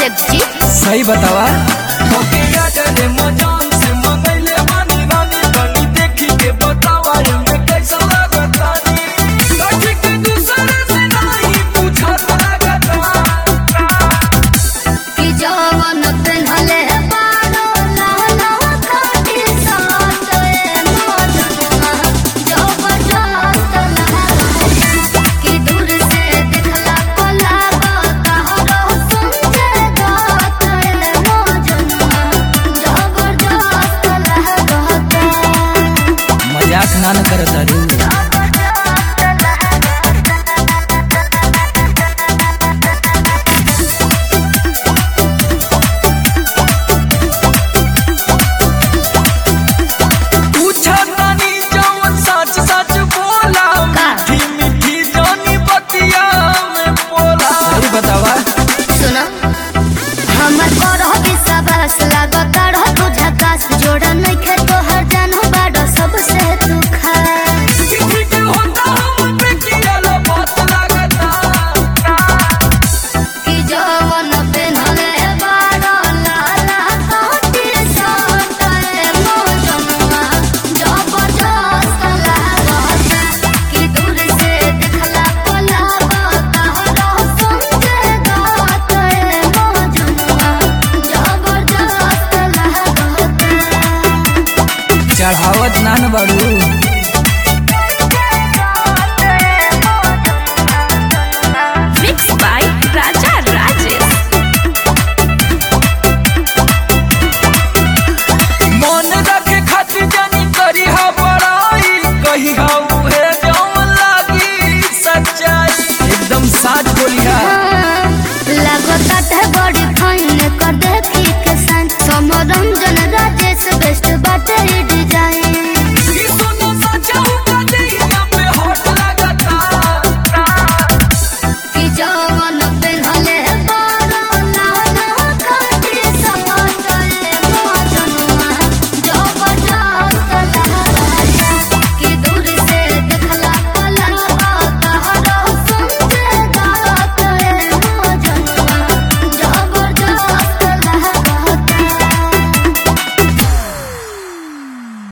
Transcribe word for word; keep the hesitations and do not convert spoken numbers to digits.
Sexy सही बतावा। स्नान कर तारू जोड़ा नहीं खे तो हर जानो बाड़ा सबसे तू खा कि जवन पेनले बाड़ा लाला काटी सोतरे मोजमा जबरदस्त लागता कि दूर से देखला पलावा कहरो समझे गातरे मोजमा जबरदस्त लागता चढ़ावत नान बाड़ू।